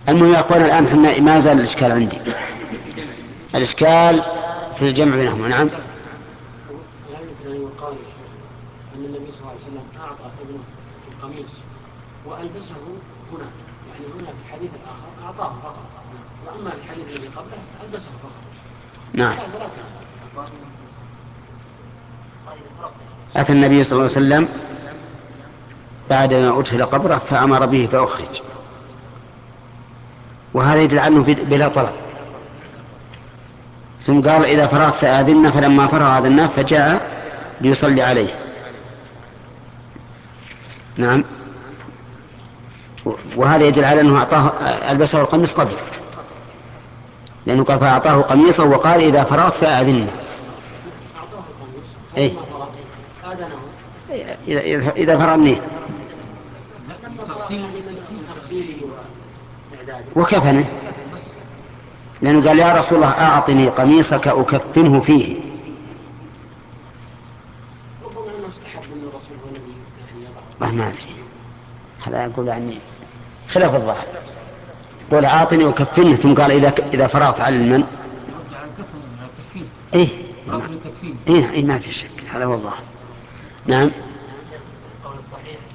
المهم يا أخوانا الآن حنا ما زال الإشكال عندي، الإشكال في الجمع بينهما. نعم. لا يمكن أن يقال أن النبي صلى الله عليه وسلم أعطى ابنه القميص وألبسه هنا، يعني هنا في الحديث الآخر أعطاه فقط، وأما في الحديث الذي قبله ألبسه فقط. نعم. أتى النبي صلى الله عليه وسلم بعدما أدخل قبره فأمر به فأخرج، وهذا يدل عنه بلا طلب. ثم قال إذا فرغت فآذنا، فلما فرغ آذناه فجاء ليصلي عليه. نعم. وهذا يدل على أنه أعطاه ألبسه القميص قبل، لأنه قال فأعطاه قميصا وقال إذا فرغت فآذنا. أي إذا فرغ منه وكفنه، لأنه قال يا رسول الله أعطني قميصك أكفنه فيه. ما أدري، هذا يقول عني خلاف الظاهر. قول أعطني أكفنه، ثم قال إذا فرغت على المن. إيه ما في شك، هذا هو الظاهر. نعم. القول الصحيح